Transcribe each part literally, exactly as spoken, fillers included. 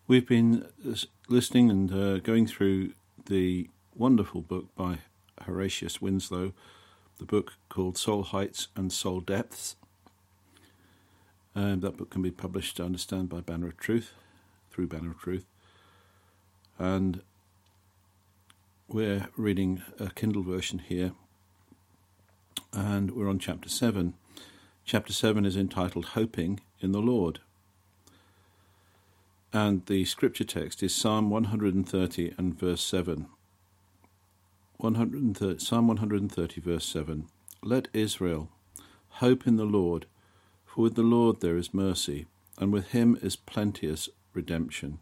We've been listening and uh, going through the wonderful book by Horatius Winslow, the book called Soul Heights and Soul Depths. Um, that book can be published, I understand, by Banner of Truth, through Banner of Truth. And we're reading a Kindle version here, and we're on chapter seven. Chapter seven is entitled Hoping in the Lord. And the scripture text is Psalm one hundred thirty and verse seven. one hundred thirty, Psalm one hundred thirty, verse seven. Let Israel hope in the Lord, for with the Lord there is mercy, and with him is plenteous redemption.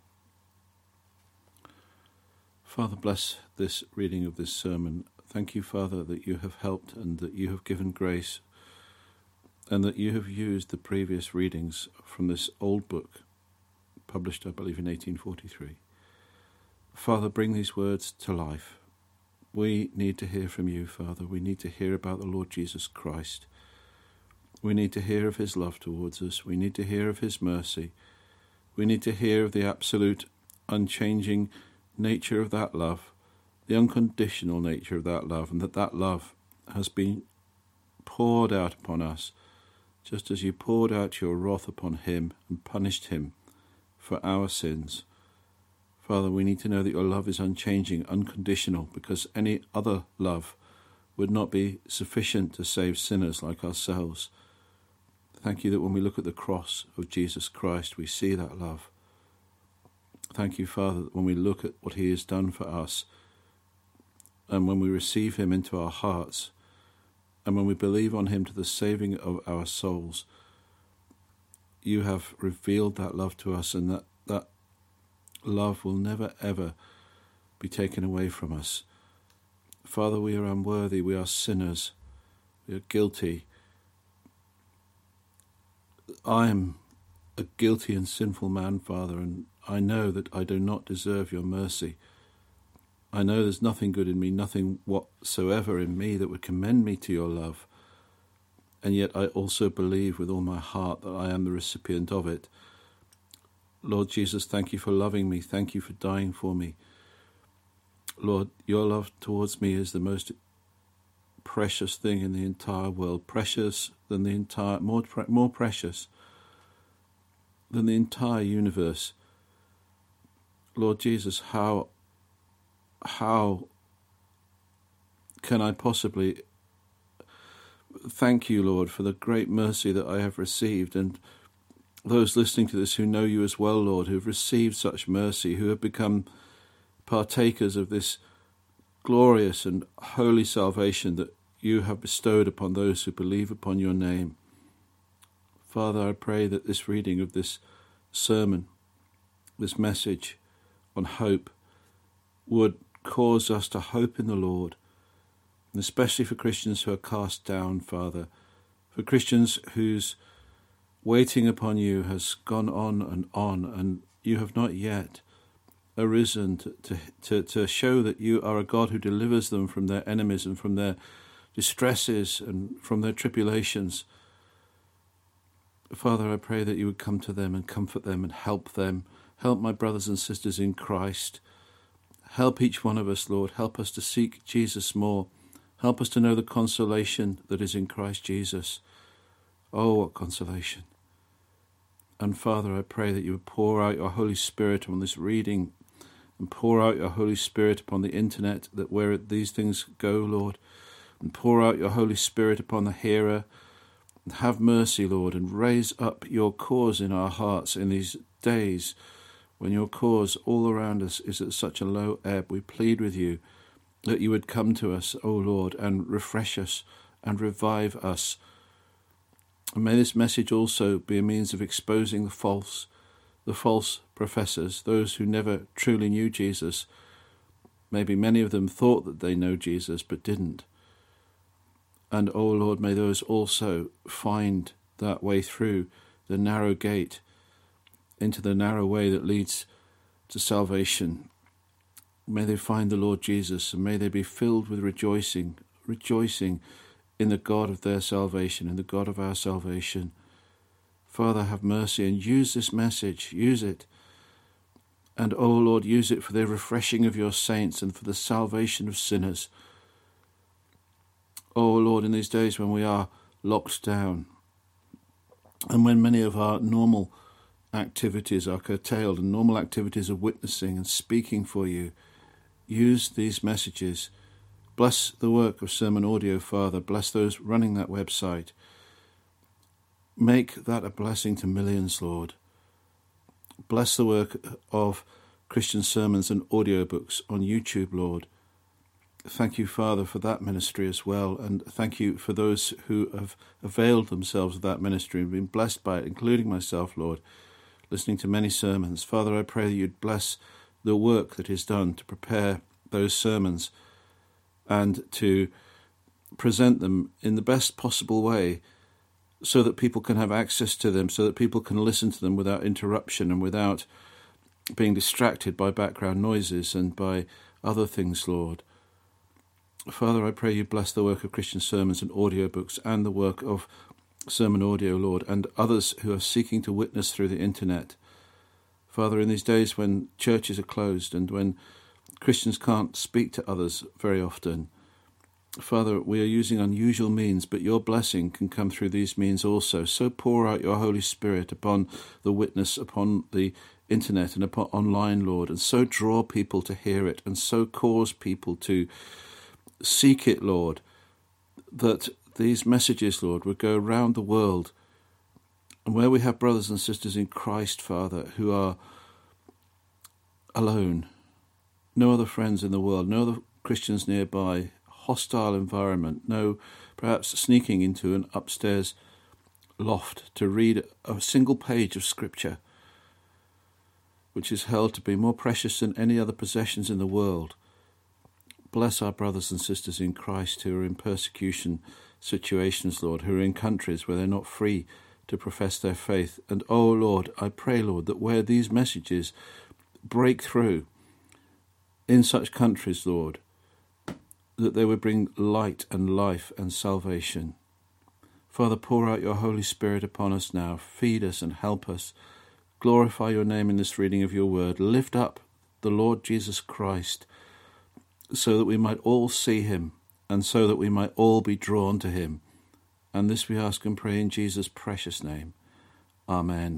Father, bless this reading of this sermon. Thank you, Father, that you have helped and that you have given grace, and that you have used the previous readings from this old book, published, I believe, in eighteen forty-three. Father, bring these words to life. We need to hear from you, Father. We need to hear about the Lord Jesus Christ. We need to hear of his love towards us. We need to hear of his mercy. We need to hear of the absolute, unchanging nature of that love, the unconditional nature of that love, and that that love has been poured out upon us, just as you poured out your wrath upon him and punished him for our sins. Father, we need to know that your love is unchanging, unconditional, because any other love would not be sufficient to save sinners like ourselves. Thank you that when we look at the cross of Jesus Christ, we see that love. Thank you, Father, that when we look at what he has done for us, and when we receive him into our hearts, and when we believe on him to the saving of our souls, you have revealed that love to us, and that, that love will never, ever be taken away from us. Father, we are unworthy, we are sinners, we are guilty. I am a guilty and sinful man, Father, and I know that I do not deserve your mercy. I know there's nothing good in me, nothing whatsoever in me that would commend me to your love. And yet I also believe with all my heart that I am the recipient of it. Lord Jesus, thank you for loving me. Thank you for dying for me. Lord, your love towards me is the most precious thing in the entire world, precious than the entire, more, more precious than the entire universe. Lord Jesus, how, how can I possibly thank you, Lord, for the great mercy that I have received, and those listening to this who know you as well, Lord, who have received such mercy, who have become partakers of this glorious and holy salvation that you have bestowed upon those who believe upon your name. Father, I pray that this reading of this sermon, this message on hope, would cause us to hope in the Lord, and especially for Christians who are cast down, Father, for Christians whose waiting upon you has gone on and on, and you have not yet arisen to, to, to, to show that you are a God who delivers them from their enemies and from their distresses and from their tribulations. Father, I pray that you would come to them and comfort them and help them. Help my brothers and sisters in Christ. Help each one of us, Lord. Help us to seek Jesus more. Help us to know the consolation that is in Christ Jesus. Oh, what consolation. And Father, I pray that you would pour out your Holy Spirit on this reading, and pour out your Holy Spirit upon the internet, that where these things go, Lord, and pour out your Holy Spirit upon the hearer. And have mercy, Lord, and raise up your cause in our hearts in these days when your cause all around us is at such a low ebb. We plead with you that you would come to us, O Lord, and refresh us and revive us. And may this message also be a means of exposing the false, the false professors, those who never truly knew Jesus. Maybe many of them thought that they know Jesus, but didn't. And, O Lord, may those also find that way through the narrow gate into the narrow way that leads to salvation. May they find the Lord Jesus, and may they be filled with rejoicing, rejoicing in the God of their salvation, in the God of our salvation. Father, have mercy and use this message, use it And, oh Lord, use it for the refreshing of your saints and for the salvation of sinners. Oh Lord, in these days when we are locked down and when many of our normal activities are curtailed and normal activities of witnessing and speaking for you, use these messages. Bless the work of Sermon Audio, Father. Bless those running that website. Make that a blessing to millions, Lord. Bless the work of Christian sermons and audiobooks on YouTube, Lord. Thank you, Father, for that ministry as well, and thank you for those who have availed themselves of that ministry and been blessed by it, including myself, Lord, listening to many sermons. Father, I pray that you'd bless the work that is done to prepare those sermons and to present them in the best possible way so that people can have access to them, so that people can listen to them without interruption and without being distracted by background noises and by other things, Lord. Father, I pray you bless the work of Christian sermons and audiobooks and the work of Sermon Audio, Lord, and others who are seeking to witness through the internet. Father, in these days when churches are closed and when Christians can't speak to others very often, Father, we are using unusual means, but your blessing can come through these means also. So pour out your Holy Spirit upon the witness, upon the internet and upon online, Lord, and so draw people to hear it and so cause people to seek it, Lord, that these messages, Lord, would go around the world. And where we have brothers and sisters in Christ, Father, who are alone, no other friends in the world, no other Christians nearby, hostile environment, no perhaps sneaking into an upstairs loft to read a single page of Scripture, which is held to be more precious than any other possessions in the world. Bless our brothers and sisters in Christ who are in persecution situations, Lord, who are in countries where they're not free to profess their faith. And, oh, Lord, I pray, Lord, that where these messages break through in such countries, Lord, that they would bring light and life and salvation. Father, pour out your Holy Spirit upon us now. Feed us and help us. Glorify your name in this reading of your word. Lift up the Lord Jesus Christ, so that we might all see him, and so that we might all be drawn to him. And this we ask and pray in Jesus' precious name. Amen.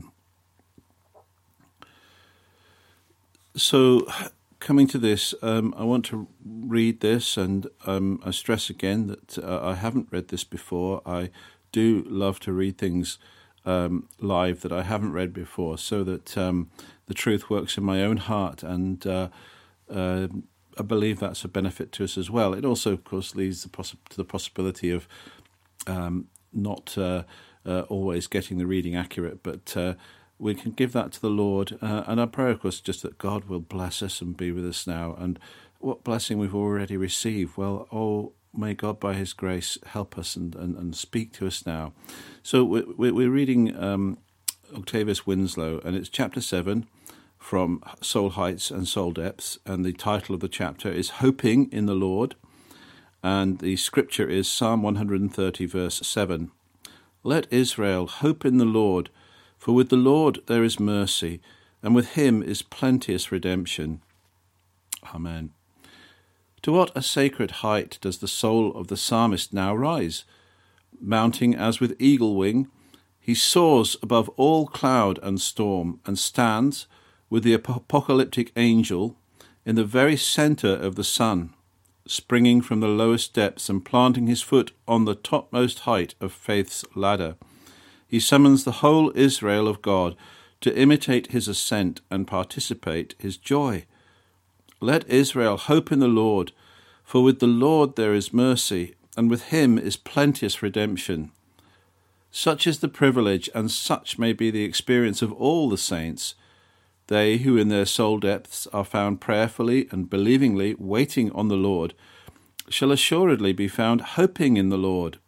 So, coming to this, um, I want to read this, and um, I stress again that uh, I haven't read this before. I do love to read things um, live that I haven't read before, so that um, the truth works in my own heart, and uh, uh, I believe that's a benefit to us as well. It also, of course, leads the poss- to the possibility of um, not uh, uh, always getting the reading accurate, but uh, we can give that to the Lord. Uh, and our prayer, of course, is just that God will bless us and be with us now. And what blessing we've already received. Well, oh, may God, by his grace, help us and, and, and speak to us now. So we're, we're reading um, Octavius Winslow, and it's chapter seven, from Soul Heights and Soul Depths, and the title of the chapter is Hoping in the Lord, and the scripture is Psalm one hundred thirty, verse seven. Let Israel hope in the Lord, for with the Lord there is mercy, and with him is plenteous redemption. Amen. To what a sacred height does the soul of the psalmist now rise! Mounting as with eagle wing, he soars above all cloud and storm, and stands with the apocalyptic angel in the very centre of the sun, springing from the lowest depths and planting his foot on the topmost height of faith's ladder. He summons the whole Israel of God to imitate his ascent and participate his joy. Let Israel hope in the Lord, for with the Lord there is mercy, and with him is plenteous redemption. Such is the privilege, and such may be the experience of all the saints, they who in their soul depths are found prayerfully and believingly waiting on the Lord, shall assuredly be found hoping in the Lord.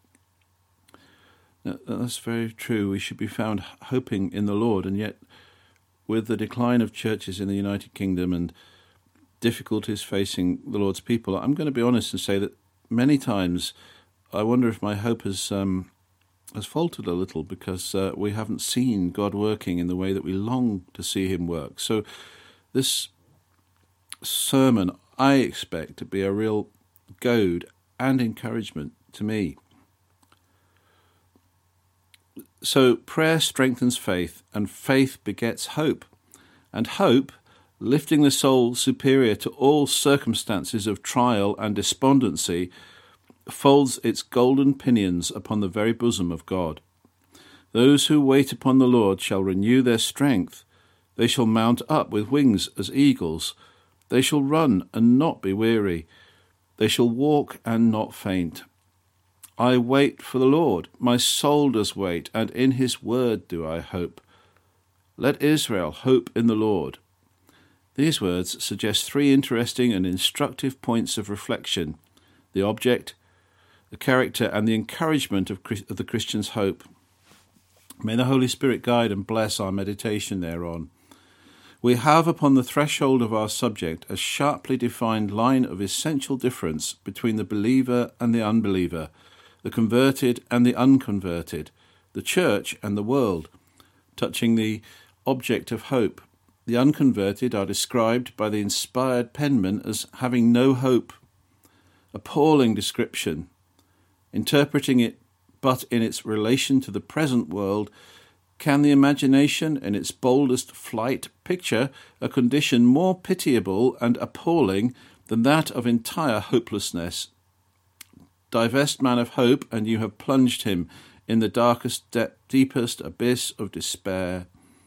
Now, that's very true. We should be found hoping in the Lord, and yet with the decline of churches in the United Kingdom and difficulties facing the Lord's people, I'm going to be honest and say that many times I wonder if my hope has um, has faltered a little, because uh, we haven't seen God working in the way that we long to see him work. So this sermon, I expect to be a real goad and encouragement to me. So prayer strengthens faith, and faith begets hope, and hope, lifting the soul superior to all circumstances of trial and despondency, folds its golden pinions upon the very bosom of God. Those who wait upon the Lord shall renew their strength. They shall mount up with wings as eagles. They shall run and not be weary. They shall walk and not faint. I wait for the Lord. My soul does wait, and in his word do I hope. Let Israel hope in the Lord. These words suggest three interesting and instructive points of reflection: the object, the character, and the encouragement of, of the Christian's hope. May the Holy Spirit guide and bless our meditation thereon. We have upon the threshold of our subject a sharply defined line of essential difference between the believer and the unbeliever, the converted and the unconverted, the church and the world. Touching the object of hope, the unconverted are described by the inspired penman as having no hope. Appalling description. Interpreting it but in its relation to the present world, can the imagination in its boldest flight picture a condition more pitiable and appalling than that of entire hopelessness? Divest man of hope, and you have plunged him in the darkest, de- deepest abyss of despair.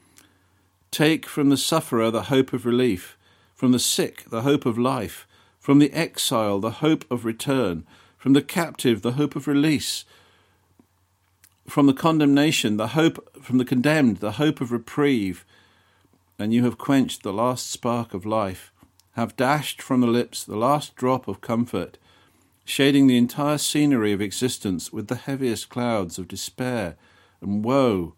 Take from the sufferer the hope of relief, from the sick the hope of life, from the exile the hope of return, from the captive the hope of release, from the condemnation the hope, from the condemned the hope of reprieve, and you have quenched the last spark of life, have dashed from the lips the last drop of comfort, shading the entire scenery of existence with the heaviest clouds of despair and woe.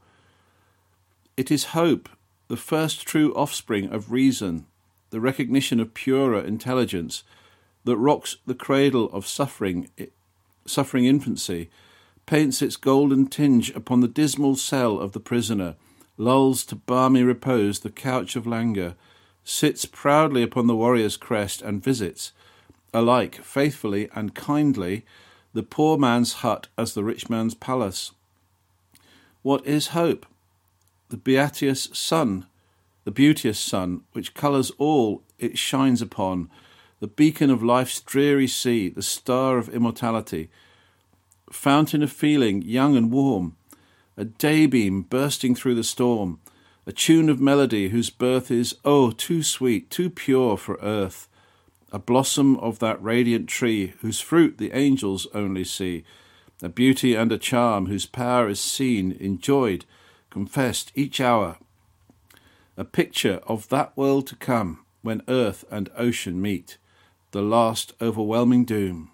It is hope, the first true offspring of reason, the recognition of purer intelligence, that rocks the cradle of suffering, suffering infancy, paints its golden tinge upon the dismal cell of the prisoner, lulls to balmy repose the couch of languor, sits proudly upon the warrior's crest, and visits, alike faithfully and kindly, the poor man's hut as the rich man's palace. What is hope? The beauteous sun, the beauteous sun, which colours all it shines upon, the beacon of life's dreary sea, the star of immortality, fountain of feeling young and warm, a daybeam bursting through the storm, a tune of melody whose birth is, oh, too sweet, too pure for earth, a blossom of that radiant tree whose fruit the angels only see, a beauty and a charm whose power is seen, enjoyed, confessed each hour, a picture of that world to come when earth and ocean meet, the last overwhelming doom.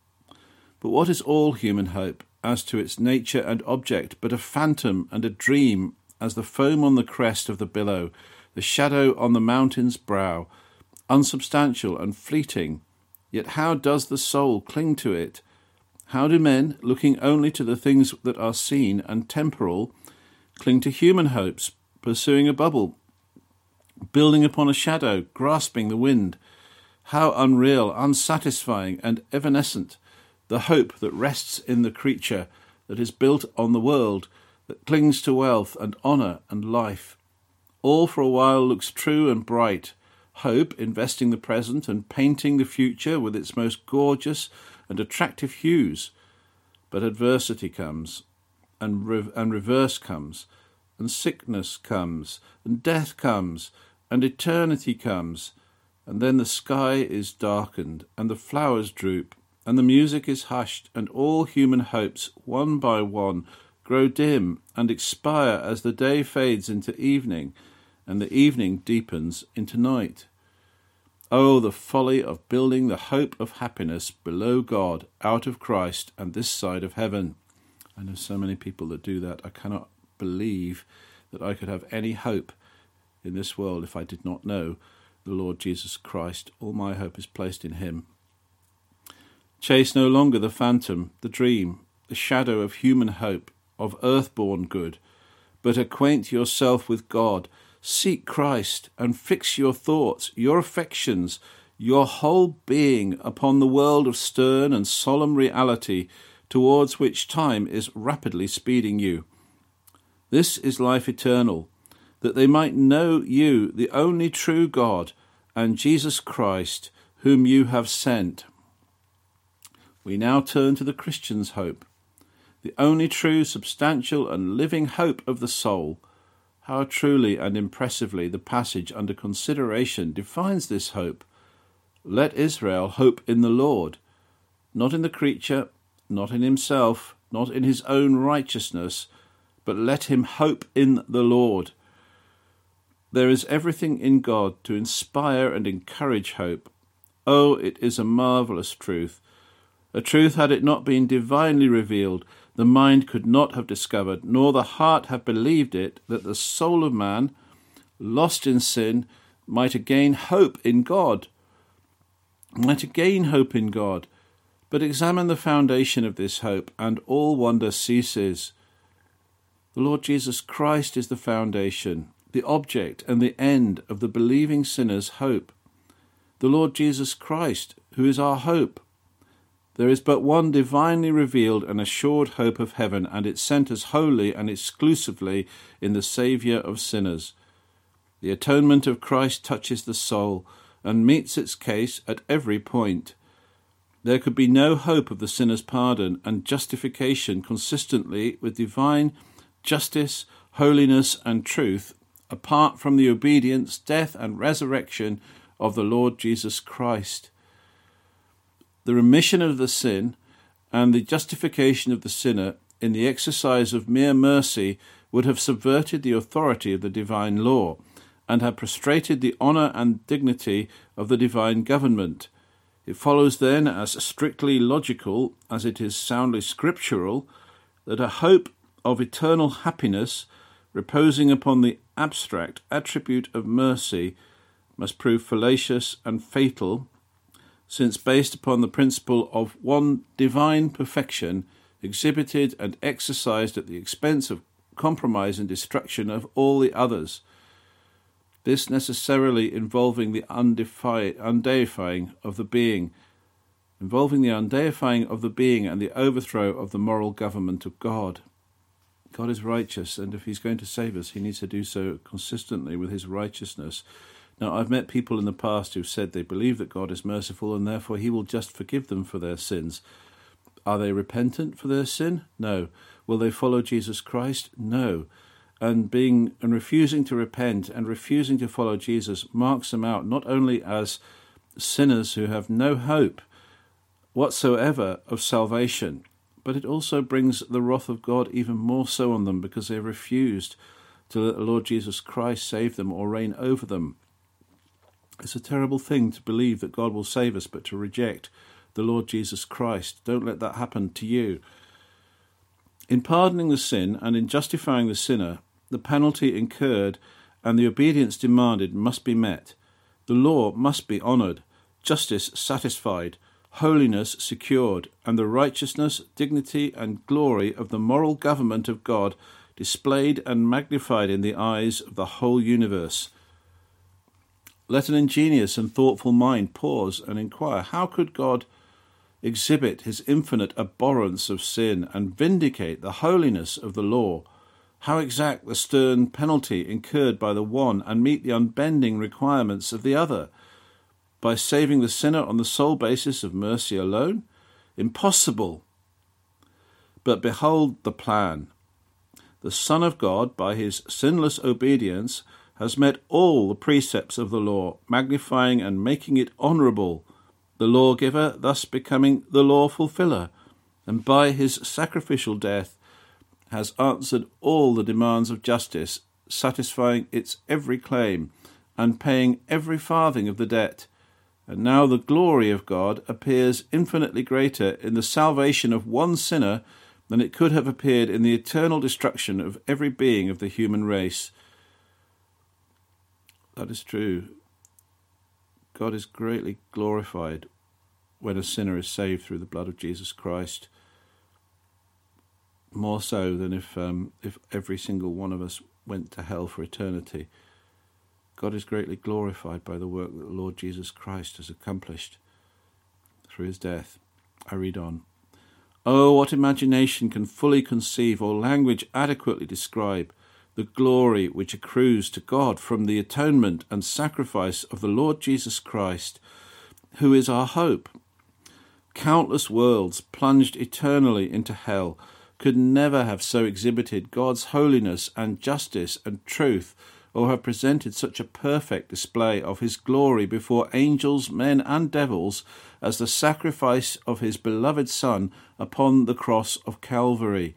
But what is all human hope as to its nature and object but a phantom and a dream as the foam on the crest of the billow, the shadow on the mountain's brow, unsubstantial and fleeting? Yet how does the soul cling to it? How do men, looking only to the things that are seen and temporal, cling to human hopes, pursuing a bubble, building upon a shadow, grasping the wind? How unreal, unsatisfying, and evanescent the hope that rests in the creature, that is built on the world, that clings to wealth and honour and life. All for a while looks true and bright, hope investing the present and painting the future with its most gorgeous and attractive hues. But adversity comes, and, re- and reverse comes, and sickness comes, and death comes, and eternity comes, and then the sky is darkened, and the flowers droop, and the music is hushed, and all human hopes, one by one, grow dim and expire as the day fades into evening, and the evening deepens into night. Oh, the folly of building the hope of happiness below God, out of Christ, and this side of heaven. I know so many people that do that. I cannot believe that I could have any hope in this world if I did not know the Lord Jesus Christ. All my hope is placed in him. Chase no longer the phantom, the dream, the shadow of human hope, of earth-born good, but acquaint yourself with God, Seek Christ and fix your thoughts, your affections, your whole being upon the world of stern and solemn reality towards which time is rapidly speeding you. This is life eternal, that they might know you, the only true God, and Jesus Christ, whom you have sent. We now turn to the Christian's hope, the only true, substantial, and living hope of the soul. How truly and impressively the passage under consideration defines this hope. Let Israel hope in the Lord, not in the creature, not in himself, not in his own righteousness, but let him hope in the Lord. There is everything in God to inspire and encourage hope. Oh, it is a marvellous truth. A truth, had it not been divinely revealed, the mind could not have discovered, nor the heart have believed it, that the soul of man, lost in sin, might again hope in God. Might again hope in God. But examine the foundation of this hope, and all wonder ceases. The Lord Jesus Christ is the foundation, the object and the end of the believing sinner's hope. The Lord Jesus Christ, who is our hope. There is but one divinely revealed and assured hope of heaven, and it centres wholly and exclusively in the Saviour of sinners. The atonement of Christ touches the soul and meets its case at every point. There could be no hope of the sinner's pardon and justification consistently with divine justice, holiness, and truth apart from the obedience, death, and resurrection of the Lord Jesus Christ. The remission of the sin and the justification of the sinner in the exercise of mere mercy would have subverted the authority of the divine law and have prostrated the honour and dignity of the divine government. It follows then, as strictly logical as it is soundly scriptural, that a hope of eternal happiness reposing upon the abstract attribute of mercy must prove fallacious and fatal, since based upon the principle of one divine perfection exhibited and exercised at the expense of compromise and destruction of all the others, this necessarily involving the undefi- undeifying of the being, involving the undeifying of the being and the overthrow of the moral government of God. God is righteous, and if he's going to save us, he needs to do so consistently with his righteousness. Now, I've met people in the past who've said they believe that God is merciful and therefore he will just forgive them for their sins. Are they repentant for their sin? No. Will they follow Jesus Christ? No. And being and refusing to repent and refusing to follow Jesus marks them out not only as sinners who have no hope whatsoever of salvation, but it also brings the wrath of God even more so on them because they refused to let the Lord Jesus Christ save them or reign over them. It's a terrible thing to believe that God will save us, but to reject the Lord Jesus Christ. Don't let that happen to you. In pardoning the sin and in justifying the sinner, the penalty incurred and the obedience demanded must be met. The law must be honoured, justice satisfied, holiness secured, and the righteousness, dignity, and glory of the moral government of God displayed and magnified in the eyes of the whole universe. Let an ingenious and thoughtful mind pause and inquire, how could God exhibit his infinite abhorrence of sin and vindicate the holiness of the law? How exact the stern penalty incurred by the one and meet the unbending requirements of the other? By saving the sinner on the sole basis of mercy alone? Impossible. But behold the plan. The Son of God, by his sinless obedience, has met all the precepts of the law, magnifying and making it honourable, the lawgiver thus becoming the law fulfiller, and by his sacrificial death has answered all the demands of justice, satisfying its every claim, and paying every farthing of the debt. And now the glory of God appears infinitely greater in the salvation of one sinner than it could have appeared in the eternal destruction of every being of the human race. That is true. God is greatly glorified when a sinner is saved through the blood of Jesus Christ, more so than if um, if every single one of us went to hell for eternity. God is greatly glorified by the work that the Lord Jesus Christ has accomplished through his death. I read on. Oh, what imagination can fully conceive or language adequately describe the glory which accrues to God from the atonement and sacrifice of the Lord Jesus Christ, who is our hope. Countless worlds plunged eternally into hell could never have so exhibited God's holiness and justice and truth, or have presented such a perfect display of his glory before angels, men, and devils as the sacrifice of his beloved Son upon the cross of Calvary.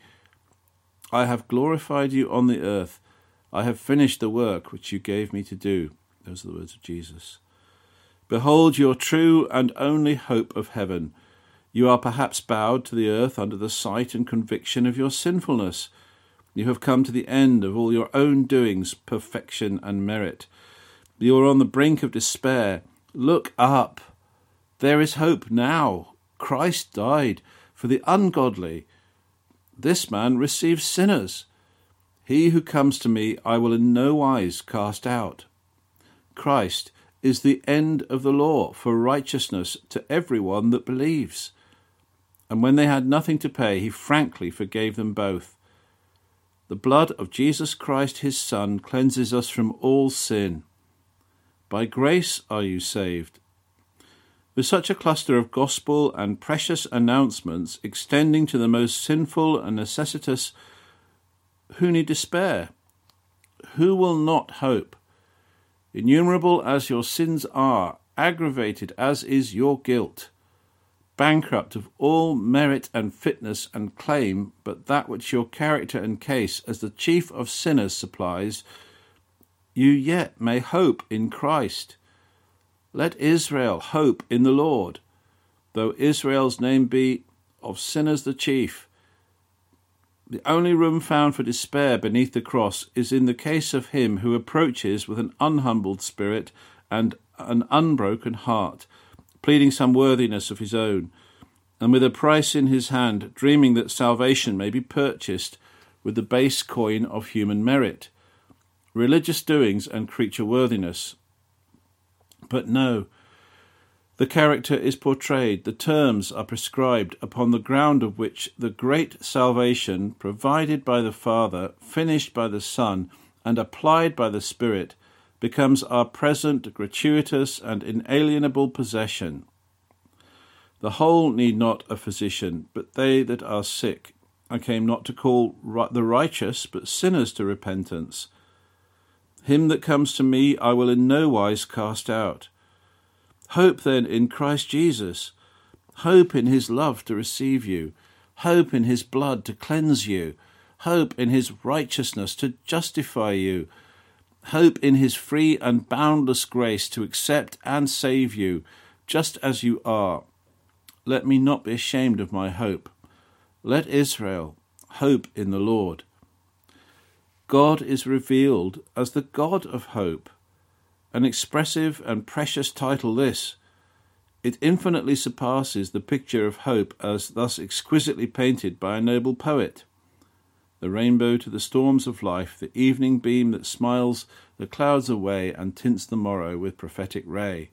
I have glorified you on the earth. I have finished the work which you gave me to do. Those are the words of Jesus. Behold your true and only hope of heaven. You are perhaps bowed to the earth under the sight and conviction of your sinfulness. You have come to the end of all your own doings, perfection and merit. You are on the brink of despair. Look up. There is hope now. Christ died for the ungodly. This man receives sinners. He who comes to me I will in no wise cast out. Christ is the end of the law for righteousness to everyone that believes. And when they had nothing to pay, he frankly forgave them both. The blood of Jesus Christ his Son cleanses us from all sin. By grace are you saved. With such a cluster of gospel and precious announcements extending to the most sinful and necessitous, who need despair? Who will not hope? Innumerable as your sins are, aggravated as is your guilt, bankrupt of all merit and fitness and claim but that which your character and case as the chief of sinners supplies, you yet may hope in Christ. Let Israel hope in the Lord, though Israel's name be of sinners the chief. The only room found for despair beneath the cross is in the case of him who approaches with an unhumbled spirit and an unbroken heart, pleading some worthiness of his own, and with a price in his hand, dreaming that salvation may be purchased with the base coin of human merit, religious doings and creature worthiness. But no, the character is portrayed, the terms are prescribed, upon the ground of which the great salvation, provided by the Father, finished by the Son, and applied by the Spirit, becomes our present gratuitous and inalienable possession. The whole need not a physician, but they that are sick. I came not to call the righteous, but sinners to repentance. Him that comes to me I will in no wise cast out. Hope then in Christ Jesus. Hope in his love to receive you. Hope in his blood to cleanse you. Hope in his righteousness to justify you. Hope in his free and boundless grace to accept and save you, just as you are. Let me not be ashamed of my hope. Let Israel hope in the Lord. God is revealed as the God of hope. An expressive and precious title this. It infinitely surpasses the picture of hope as thus exquisitely painted by a noble poet. The rainbow to the storms of life, the evening beam that smiles the clouds away and tints the morrow with prophetic ray.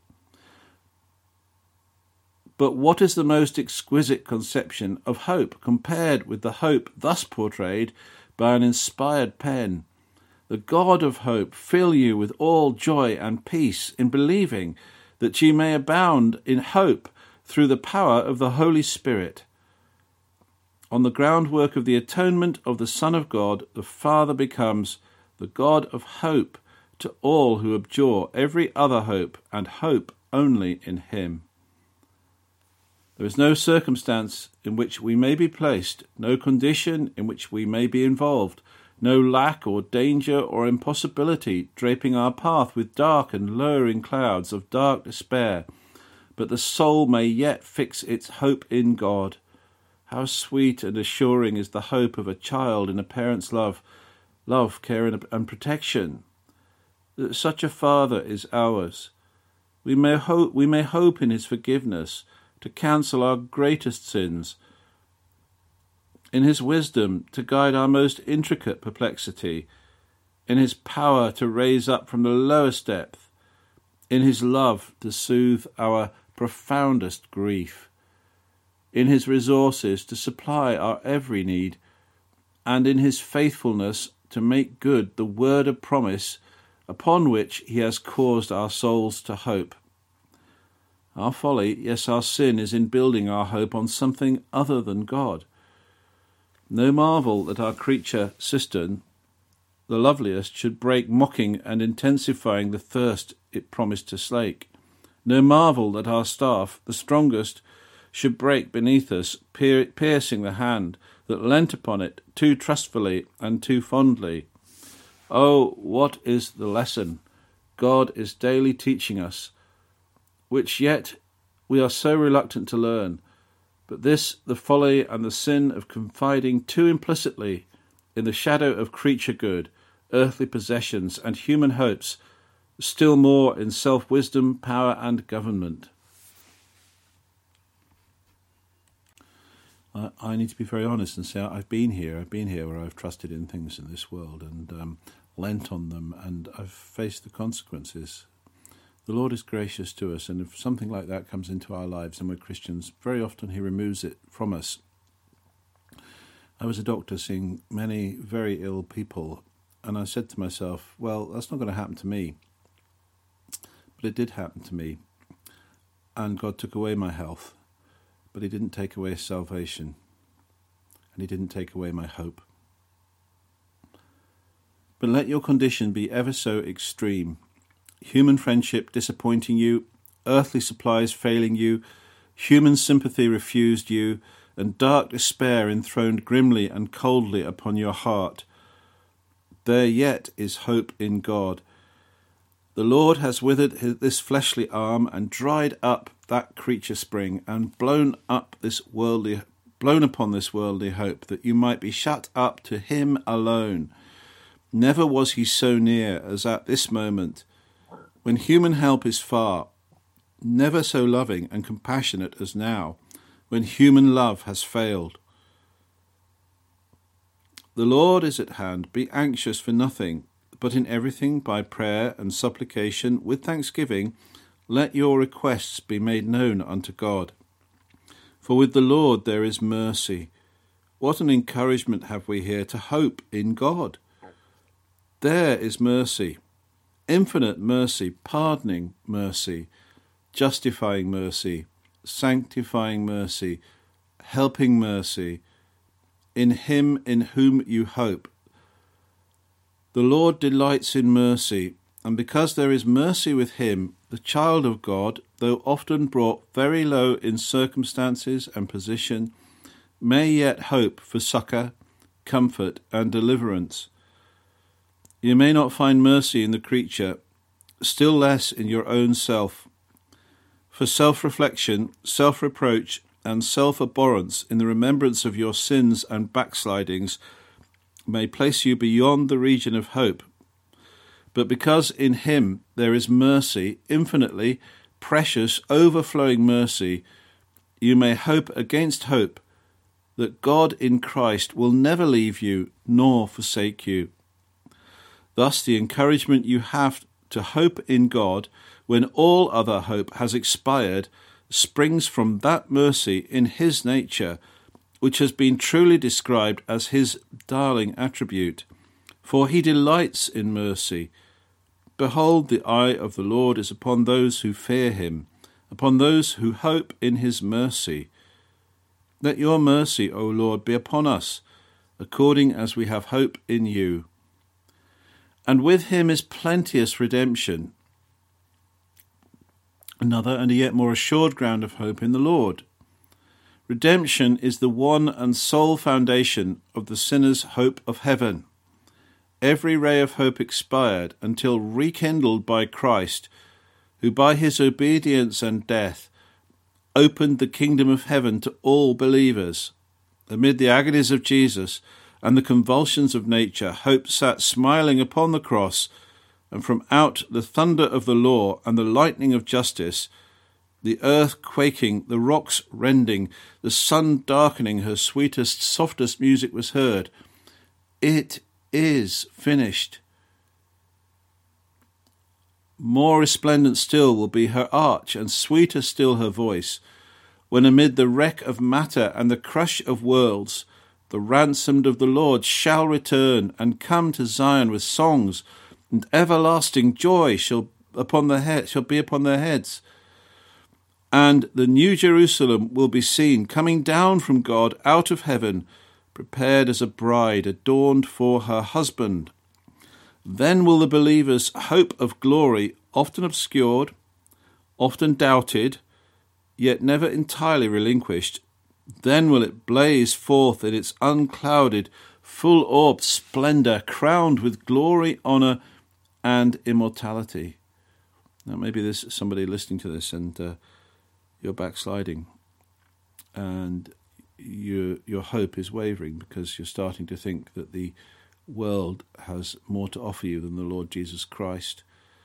But what is the most exquisite conception of hope compared with the hope thus portrayed by an inspired pen? The God of hope fill you with all joy and peace in believing, that ye may abound in hope through the power of the Holy Spirit. On the groundwork of the atonement of the Son of God, the Father becomes the God of hope to all who abjure every other hope and hope only in him. There is no circumstance in which we may be placed, no condition in which we may be involved, no lack or danger or impossibility draping our path with dark and lowering clouds of dark despair, but the soul may yet fix its hope in God. How sweet and assuring is the hope of a child in a parent's love, love, care, and, and protection. That such a Father is ours. We may hope, we may hope in his forgiveness, to cancel our greatest sins, in his wisdom to guide our most intricate perplexity, in his power to raise up from the lowest depth, in his love to soothe our profoundest grief, in his resources to supply our every need, and in his faithfulness to make good the word of promise upon which he has caused our souls to hope. Our folly, yes, our sin, is in building our hope on something other than God. No marvel that our creature cistern, the loveliest, should break, mocking and intensifying the thirst it promised to slake. No marvel that our staff, the strongest, should break beneath us, piercing the hand that leant upon it too trustfully and too fondly. Oh, what is the lesson God is daily teaching us, which yet we are so reluctant to learn, but this the folly and the sin of confiding too implicitly in the shadow of creature good, earthly possessions and human hopes, still more in self-wisdom, power and government. I, I need to be very honest and say I've been here, I've been here where I've trusted in things in this world and um, lent on them, and I've faced the consequences. The Lord is gracious to us, and if something like that comes into our lives and we're Christians, very often he removes it from us. I was a doctor seeing many very ill people, and I said to myself, well, that's not going to happen to me. But it did happen to me, and God took away my health, but he didn't take away salvation, and he didn't take away my hope. But let your condition be ever so extreme, human friendship disappointing you, earthly supplies failing you, human sympathy refused you, and dark despair enthroned grimly and coldly upon your heart, there yet is hope in God. The Lord has withered this fleshly arm and dried up that creature spring and blown up this worldly, blown upon this worldly hope, that you might be shut up to him alone. Never was he so near as at this moment, when human help is far, never so loving and compassionate as now, when human love has failed. The Lord is at hand. Be anxious for nothing, but in everything by prayer and supplication with thanksgiving, let your requests be made known unto God. For with the Lord there is mercy. What an encouragement have we here to hope in God. There is mercy, infinite mercy, pardoning mercy, justifying mercy, sanctifying mercy, helping mercy, in him in whom you hope. The Lord delights in mercy, and because there is mercy with him, the child of God, though often brought very low in circumstances and position, may yet hope for succour, comfort, and deliverance. You may not find mercy in the creature, still less in your own self. For self-reflection, self-reproach, and self-abhorrence in the remembrance of your sins and backslidings may place you beyond the region of hope. But because in him there is mercy, infinitely precious, overflowing mercy, you may hope against hope that God in Christ will never leave you nor forsake you. Thus the encouragement you have to hope in God when all other hope has expired springs from that mercy in his nature, which has been truly described as his darling attribute. For he delights in mercy. Behold, the eye of the Lord is upon those who fear him, upon those who hope in his mercy. Let your mercy, O Lord, be upon us, according as we have hope in you. And with him is plenteous redemption, another and a yet more assured ground of hope in the Lord. Redemption is the one and sole foundation of the sinner's hope of heaven. Every ray of hope expired until rekindled by Christ, who by his obedience and death opened the kingdom of heaven to all believers. Amid the agonies of Jesus and the convulsions of nature, hope sat smiling upon the cross, and from out the thunder of the law and the lightning of justice, the earth quaking, the rocks rending, the sun darkening, her sweetest, softest music was heard. It is finished. More resplendent still will be her arch, and sweeter still her voice, when amid the wreck of matter and the crush of worlds, the ransomed of the Lord shall return and come to Zion with songs, and everlasting joy shall upon their head shall be upon their heads. And the new Jerusalem will be seen coming down from God out of heaven, prepared as a bride adorned for her husband. Then will the believer's hope of glory, often obscured, often doubted, yet never entirely relinquished, then will it blaze forth in its unclouded, full-orbed splendour, crowned with glory, honour, and immortality. Now maybe there's somebody listening to this and uh, you're backsliding, and your your hope is wavering because you're starting to think that the world has more to offer you than the Lord Jesus Christ.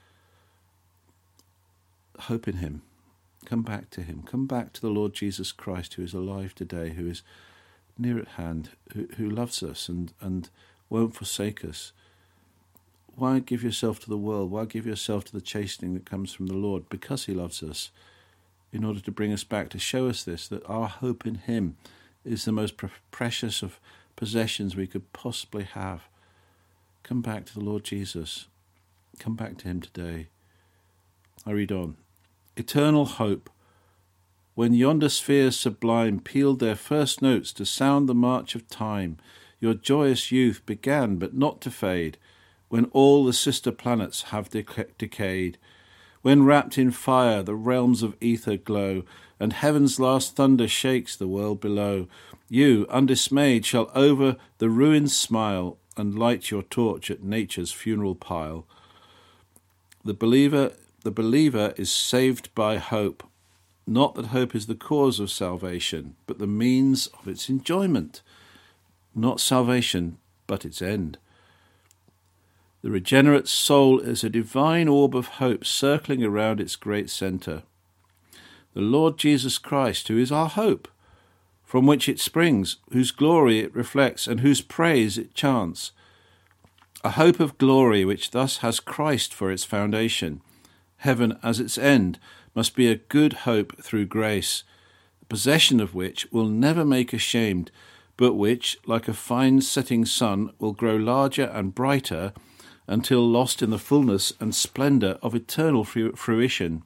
Hope in him. Come back to him. Come back to the Lord Jesus Christ, who is alive today, who is near at hand, who, who loves us and, and won't forsake us. Why give yourself to the world? Why give yourself to the chastening that comes from the Lord? Because he loves us, in order to bring us back, to show us this, that our hope in him is the most pre- precious of possessions we could possibly have. Come back to the Lord Jesus. Come back to him today. I read on. Eternal hope. When yonder spheres sublime pealed their first notes to sound the march of time, your joyous youth began but not to fade, when all the sister planets have dec- decayed. When wrapped in fire the realms of ether glow, and heaven's last thunder shakes the world below, you, undismayed, shall over the ruins smile, and light your torch at nature's funeral pile. The believer, the believer is saved by hope, not that hope is the cause of salvation, but the means of its enjoyment. Not salvation, but its end. The regenerate soul is a divine orb of hope circling around its great centre. The Lord Jesus Christ, who is our hope, from which it springs, whose glory it reflects, and whose praise it chants. A hope of glory which thus has Christ for its foundation, heaven as its end, must be a good hope through grace, the possession of which will never make ashamed, but which, like a fine setting sun, will grow larger and brighter until lost in the fullness and splendour of eternal fruition.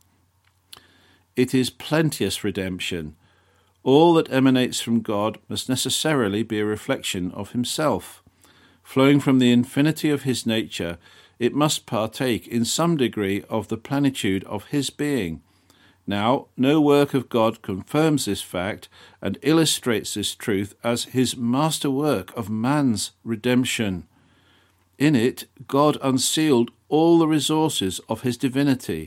It is plenteous redemption. All that emanates from God must necessarily be a reflection of himself. Flowing from the infinity of his nature, it must partake in some degree of the plenitude of his being. Now, no work of God confirms this fact and illustrates this truth as his masterwork of man's redemption. In it, God unsealed all the resources of his divinity.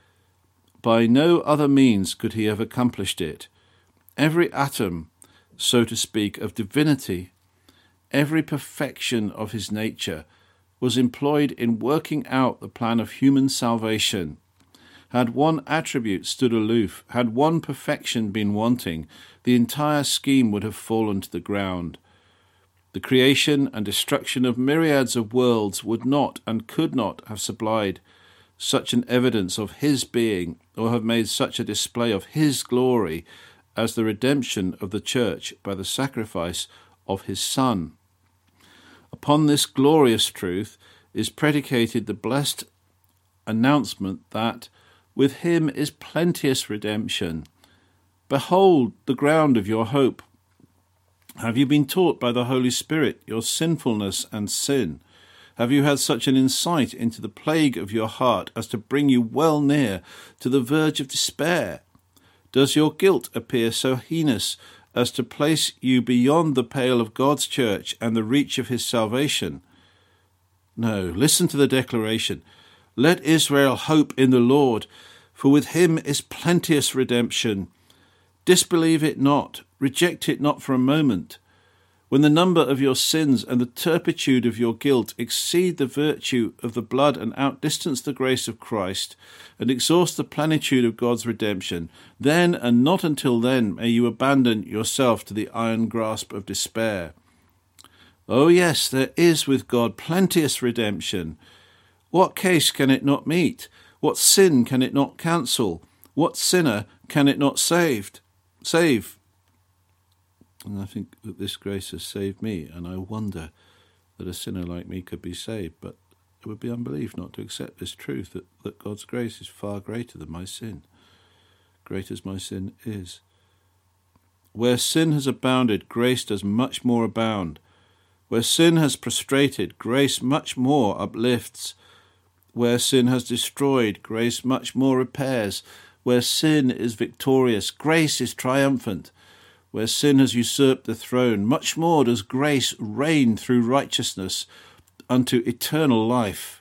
By no other means could he have accomplished it. Every atom, so to speak, of divinity, every perfection of his nature, was employed in working out the plan of human salvation. Had one attribute stood aloof, had one perfection been wanting, the entire scheme would have fallen to the ground. The creation and destruction of myriads of worlds would not and could not have supplied such an evidence of his being, or have made such a display of his glory, as the redemption of the church by the sacrifice of his Son. Upon this glorious truth is predicated the blessed announcement that with him is plenteous redemption. Behold the ground of your hope. Have you been taught by the Holy Spirit your sinfulness and sin? Have you had such an insight into the plague of your heart as to bring you well near to the verge of despair? Does your guilt appear so heinous as to place you beyond the pale of God's church and the reach of his salvation? No, listen to the declaration. Let Israel hope in the Lord, for with him is plenteous redemption. Disbelieve it not, reject it not for a moment. When the number of your sins and the turpitude of your guilt exceed the virtue of the blood and outdistance the grace of Christ, and exhaust the plenitude of God's redemption, then and not until then may you abandon yourself to the iron grasp of despair. Oh yes, there is with God plenteous redemption. What case can it not meet? What sin can it not cancel? What sinner can it not save? Save. And I think that this grace has saved me, and I wonder that a sinner like me could be saved, but it would be unbelief not to accept this truth, that, that God's grace is far greater than my sin, great as my sin is. Where sin has abounded, grace does much more abound. Where sin has prostrated, grace much more uplifts. Where sin has destroyed, grace much more repairs. Where sin is victorious, grace is triumphant. Where sin has usurped the throne, much more does grace reign through righteousness unto eternal life.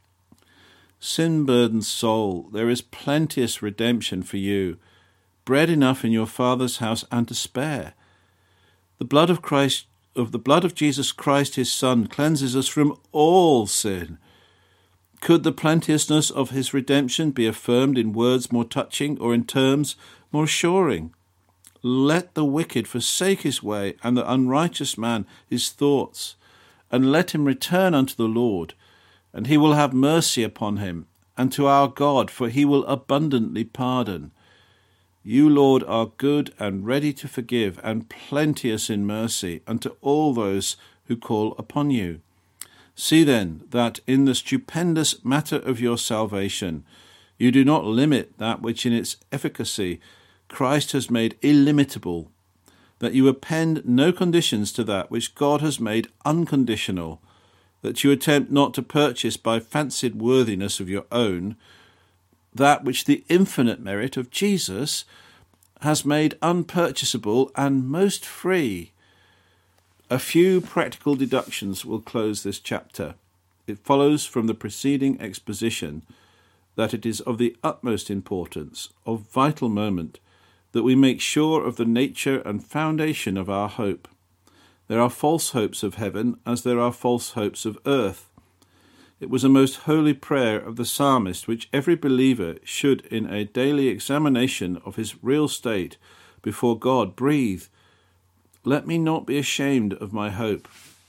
Sin-burdened soul, there is plenteous redemption for you, bread enough in your Father's house and to spare. The blood of Christ, of the blood of Jesus Christ, his Son, cleanses us from all sin. Could the plenteousness of his redemption be affirmed in words more touching or in terms more assuring? Let the wicked forsake his way, and the unrighteous man his thoughts, and let him return unto the Lord, and he will have mercy upon him, and to our God, for he will abundantly pardon. You, Lord, are good and ready to forgive, and plenteous in mercy unto all those who call upon you. See then that in the stupendous matter of your salvation you do not limit that which in its efficacy Christ has made illimitable, that you append no conditions to that which God has made unconditional, that you attempt not to purchase by fancied worthiness of your own that which the infinite merit of Jesus has made unpurchasable and most free. A few practical deductions will close this chapter. It follows from the preceding exposition that it is of the utmost importance, of vital moment, that we make sure of the nature and foundation of our hope. There are false hopes of heaven as there are false hopes of earth. It was a most holy prayer of the psalmist which every believer should, in a daily examination of his real state before God, breathe. Let me not be ashamed of my hope.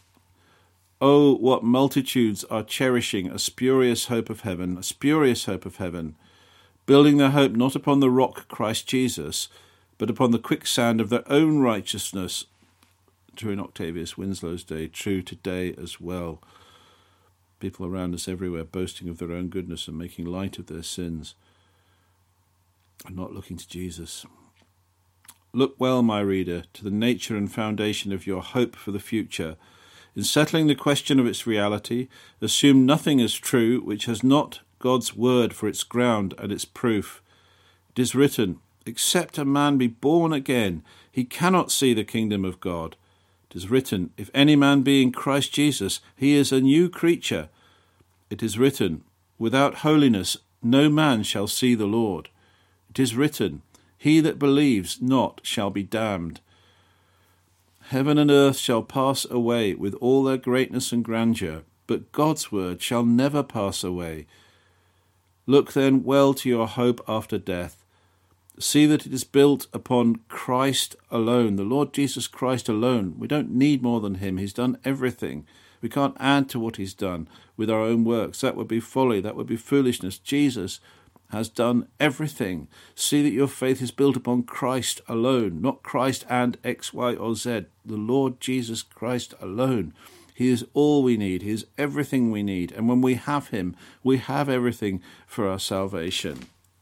Oh, what multitudes are cherishing a spurious hope of heaven, a spurious hope of heaven, building their hope not upon the rock Christ Jesus, but upon the quicksand of their own righteousness. True in Octavius Winslow's day, true today as well. People around us everywhere boasting of their own goodness and making light of their sins, and not looking to Jesus. Look well, my reader, to the nature and foundation of your hope for the future. In settling the question of its reality, assume nothing as true which has not God's word for its ground and its proof. It is written, except a man be born again, he cannot see the kingdom of God. It is written, if any man be in Christ Jesus, he is a new creature. It is written, without holiness no man shall see the Lord. It is written, he that believes not shall be damned. Heaven and earth shall pass away with all their greatness and grandeur, but God's word shall never pass away. Look then well to your hope after death. See that it is built upon Christ alone, the Lord Jesus Christ alone. We don't need more than him. He's done everything. We can't add to what he's done with our own works. That would be folly. That would be foolishness. Jesus has done everything. See that your faith is built upon Christ alone, not Christ and X, Y, or Z. The Lord Jesus Christ alone. He is all we need. He is everything we need. And when we have him, we have everything for our salvation.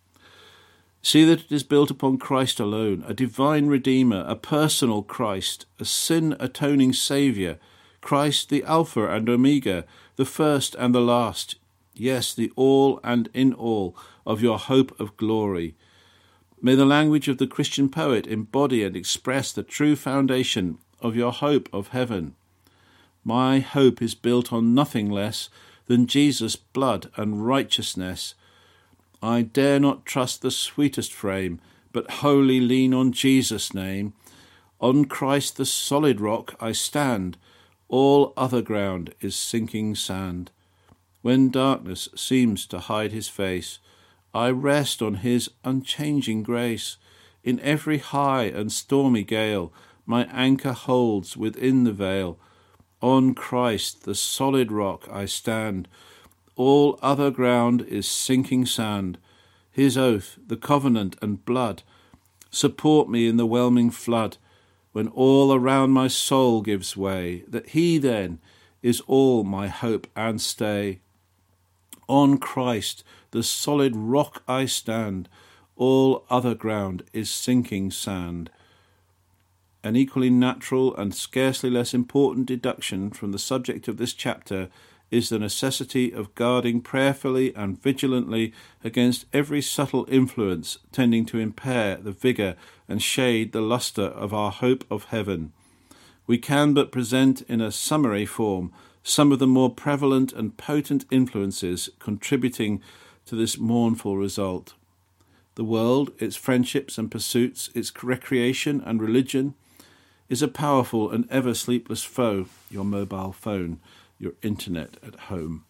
See that it is built upon Christ alone, a divine Redeemer, a personal Christ, a sin-atoning Saviour, Christ the Alpha and Omega, the first and the last, yes, the all and in all of your hope of glory. May the language of the Christian poet embody and express the true foundation of your hope of heaven. My hope is built on nothing less than Jesus' blood and righteousness. I dare not trust the sweetest frame, but wholly lean on Jesus' name. On Christ the solid rock I stand, all other ground is sinking sand. When darkness seems to hide his face, I rest on his unchanging grace. In every high and stormy gale, my anchor holds within the veil. On Christ the solid rock I stand, All other ground is sinking sand. His oath, the covenant and blood, support me in the whelming flood, when all around my soul gives way, that he then is all my hope and stay. On Christ, the solid rock, I stand. All other ground is sinking sand. An equally natural and scarcely less important deduction from the subject of this chapter is the necessity of guarding prayerfully and vigilantly against every subtle influence tending to impair the vigour and shade the lustre of our hope of heaven. We can but present in a summary form some of the more prevalent and potent influences contributing to this mournful result. The world, its friendships and pursuits, its recreation and religion, is a powerful and ever sleepless foe, your mobile phone, your internet at home.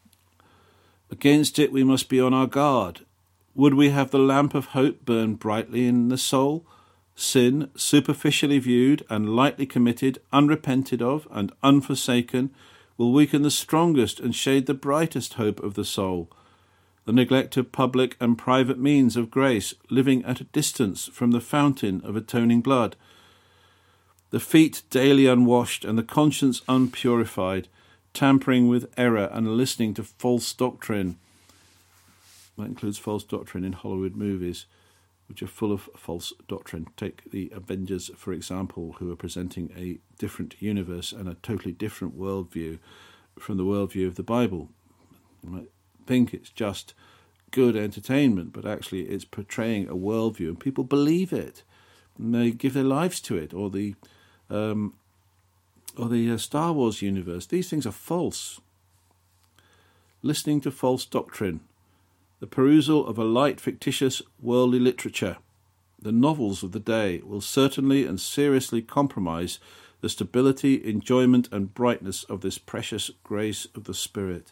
Against it we must be on our guard. Would we have the lamp of hope burn brightly in the soul? Sin, superficially viewed and lightly committed, unrepented of and unforsaken, will weaken the strongest and shade the brightest hope of the soul. The neglect of public and private means of grace, living at a distance from the fountain of atoning blood, the feet daily unwashed and the conscience unpurified, tampering with error and listening to false doctrine. That includes false doctrine in Hollywood movies, which are full of false doctrine. Take the Avengers, for example, who are presenting a different universe and a totally different worldview from the worldview of the Bible. You might think it's just good entertainment, but actually it's portraying a worldview, and people believe it, and they give their lives to it. Or the um, or the uh, Star Wars universe. These things are false. Listening to false doctrine, the perusal of a light, fictitious, worldly literature, the novels of the day will certainly and seriously compromise the stability, enjoyment, and brightness of this precious grace of the Spirit.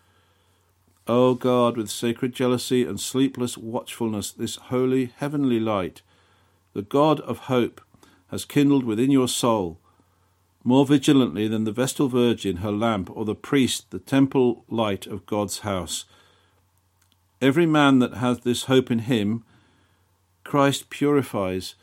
O God, with sacred jealousy and sleepless watchfulness, this holy, heavenly light, the God of hope, has kindled within your soul, more vigilantly than the Vestal Virgin her lamp, or the priest the temple light of God's house. Every man that has this hope in him, Christ purifies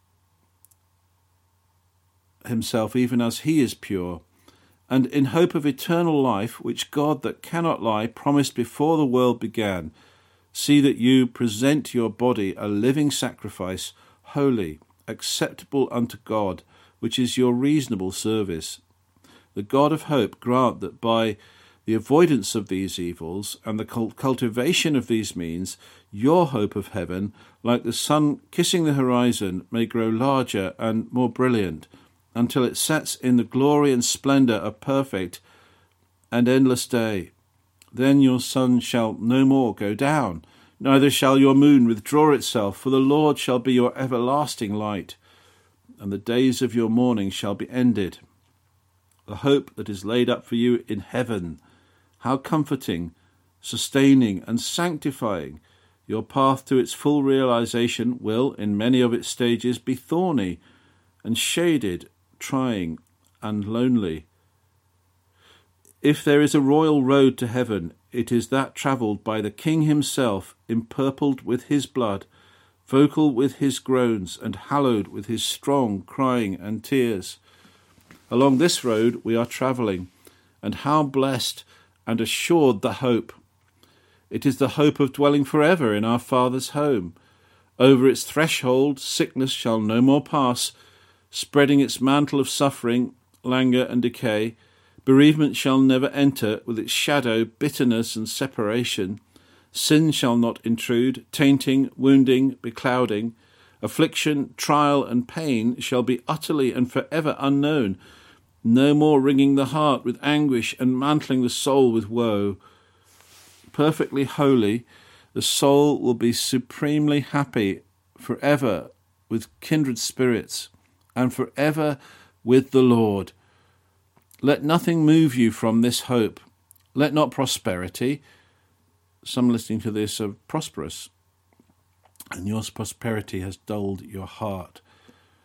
himself even as he is pure, and in hope of eternal life, which God that cannot lie promised before the world began, see that you present your body a living sacrifice, holy, acceptable unto God, which is your reasonable service. The God of hope grant that by the avoidance of these evils and the cultivation of these means, your hope of heaven, like the sun kissing the horizon, may grow larger and more brilliant, until it sets in the glory and splendour of perfect and endless day. Then your sun shall no more go down, neither shall your moon withdraw itself, for the Lord shall be your everlasting light, and the days of your mourning shall be ended. The hope that is laid up for you in heaven, how comforting, sustaining, and sanctifying! Your path to its full realization will, in many of its stages, be thorny and shaded, trying and lonely. If there is a royal road to heaven, it is that travelled by the King himself, empurpled with his blood, vocal with his groans, and hallowed with his strong crying and tears. Along this road we are travelling, and how blessed and assured the hope! It is the hope of dwelling forever in our Father's home. Over its threshold sickness shall no more pass, spreading its mantle of suffering, languor, and decay. Bereavement shall never enter, with its shadow, bitterness, and separation. Sin shall not intrude, tainting, wounding, beclouding. Affliction, trial, and pain shall be utterly and forever unknown, no more wringing the heart with anguish and mantling the soul with woe. Perfectly holy, the soul will be supremely happy forever with kindred spirits, and forever with the Lord. Let nothing move you from this hope. Let not prosperity, some listening to this are prosperous, and your prosperity has dulled your heart.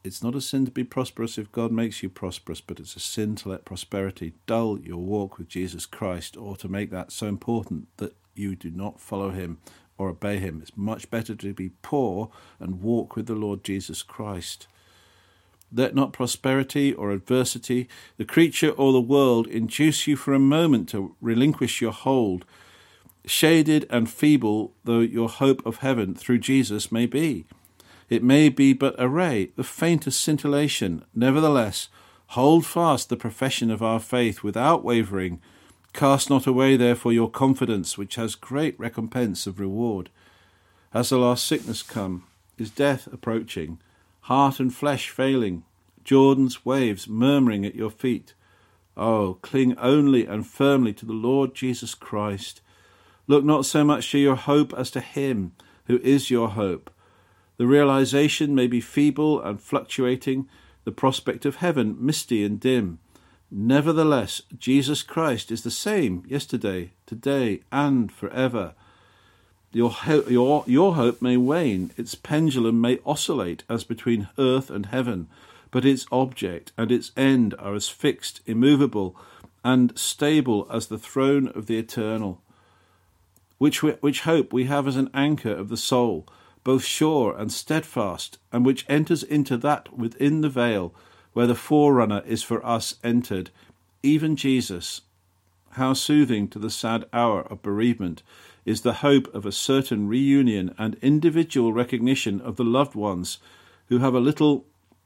It's not a sin to be prosperous if God makes you prosperous, but it's a sin to let prosperity dull your walk with Jesus Christ, or to make that so important that you do not follow him or obey him. It's much better to be poor and walk with the Lord Jesus Christ. Let not prosperity or adversity, the creature or the world, induce you for a moment to relinquish your hold, shaded and feeble though your hope of heaven through Jesus may be. It may be but a ray, the faintest scintillation. Nevertheless, hold fast the profession of our faith without wavering. Cast not away, therefore, your confidence, which has great recompense of reward. Has the last sickness come? Is death approaching? Heart and flesh failing? Jordan's waves murmuring at your feet? Oh, cling only and firmly to the Lord Jesus Christ. Look not so much to your hope as to him who is your hope. The realization may be feeble and fluctuating, the prospect of heaven misty and dim. Nevertheless, Jesus Christ is the same yesterday, today, and forever. Your, ho- your, your hope may wane, its pendulum may oscillate as between earth and heaven, but its object and its end are as fixed, immovable, and stable as the throne of the eternal. Which, we, which hope we have as an anchor of the soul, both sure and steadfast, and which enters into that within the veil, where the forerunner is for us entered, even Jesus. How soothing to the sad hour of bereavement is the hope of a certain reunion and individual recognition of the loved ones who have a little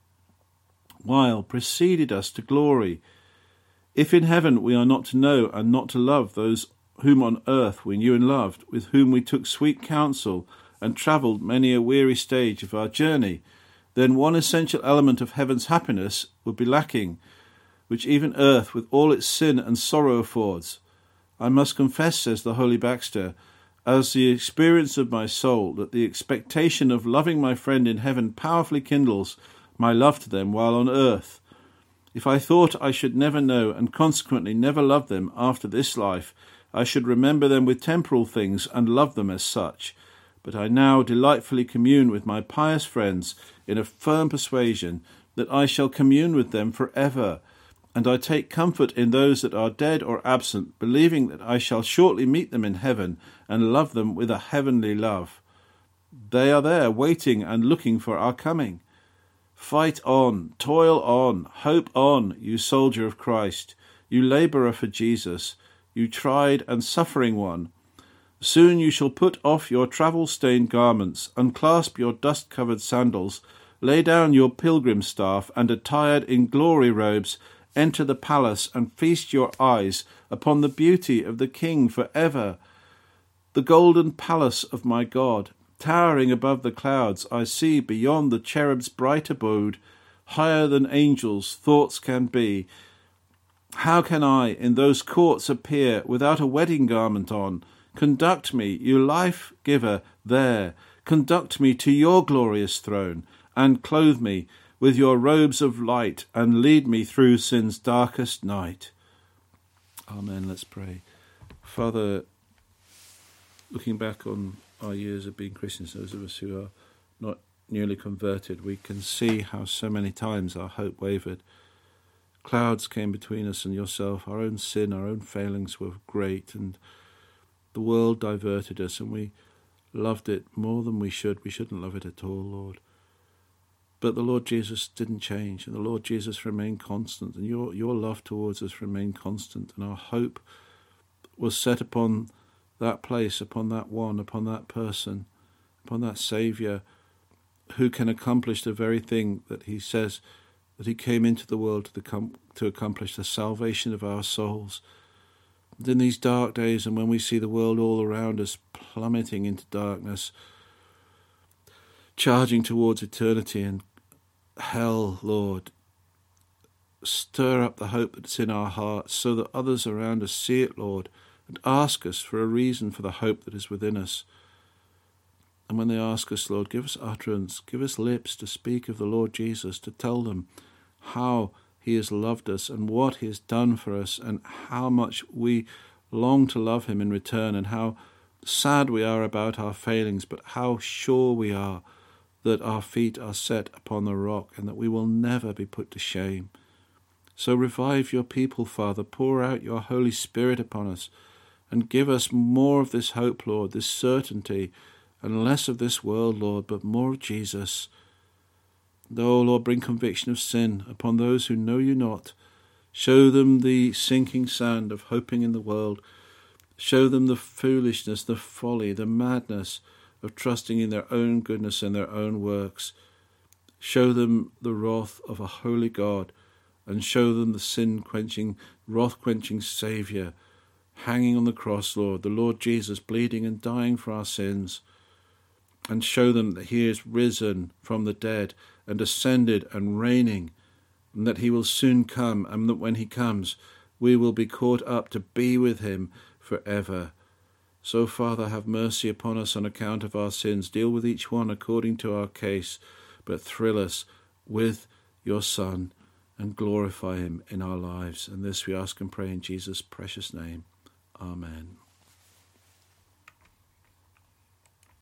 while preceded us to glory. If in heaven we are not to know and not to love those whom on earth we knew and loved, with whom we took sweet counsel and travelled many a weary stage of our journey, then one essential element of heaven's happiness would be lacking, which even earth with all its sin and sorrow affords. I must confess, says the holy Baxter, as the experience of my soul, that the expectation of loving my friend in heaven powerfully kindles my love to them while on earth. If I thought I should never know, and consequently never love them after this life, I should remember them with temporal things and love them as such. But I now delightfully commune with my pious friends in a firm persuasion that I shall commune with them for ever, and I take comfort in those that are dead or absent, believing that I shall shortly meet them in heaven and love them with a heavenly love. They are there, waiting and looking for our coming. Fight on, toil on, hope on, you soldier of Christ, you labourer for Jesus, you tried and suffering one. Soon you shall put off your travel-stained garments, unclasp your dust-covered sandals, lay down your pilgrim staff, and attired in glory robes, enter the palace and feast your eyes upon the beauty of the King for ever. The golden palace of my God, towering above the clouds, I see beyond the cherub's bright abode, higher than angels' thoughts can be. How can I in those courts appear without a wedding garment on? Conduct me, you life-giver, there. Conduct me to your glorious throne, and clothe me with your robes of light, and lead me through sin's darkest night. Amen. Let's pray. Father, looking back on our years of being Christians, those of us who are not newly converted, we can see how so many times our hope wavered. Clouds came between us and yourself. Our own sin, our own failings were great, and the world diverted us, and we loved it more than we should. We shouldn't love it at all, Lord. But the Lord Jesus didn't change, and the Lord Jesus remained constant, and your your love towards us remained constant, and our hope was set upon that place, upon that one, upon that person, upon that Saviour who can accomplish the very thing that he says that he came into the world to, the, to accomplish, the salvation of our souls. And in these dark days, and when we see the world all around us plummeting into darkness, charging towards eternity and hell, Lord, stir up the hope that's in our hearts so that others around us see it, Lord, and ask us for a reason for the hope that is within us. And when they ask us, Lord, give us utterance, give us lips to speak of the Lord Jesus, to tell them how he has loved us and what he has done for us, and how much we long to love him in return, and how sad we are about our failings, but how sure we are that our feet are set upon the rock and that we will never be put to shame. So revive your people, Father. Pour out your Holy Spirit upon us and give us more of this hope, Lord, this certainty, and less of this world, Lord, but more of Jesus. Oh, Lord, bring conviction of sin upon those who know you not. Show them the sinking sand of hoping in the world. Show them the foolishness, the folly, the madness of trusting in their own goodness and their own works. Show them the wrath of a holy God, and show them the sin-quenching, wrath-quenching Saviour hanging on the cross, Lord, the Lord Jesus bleeding and dying for our sins. And show them that he is risen from the dead and ascended and reigning, and that he will soon come, and that when he comes, we will be caught up to be with him forever. So, Father, have mercy upon us on account of our sins. Deal with each one according to our case, but thrill us with your Son and glorify him in our lives. And this we ask and pray in Jesus' precious name. Amen.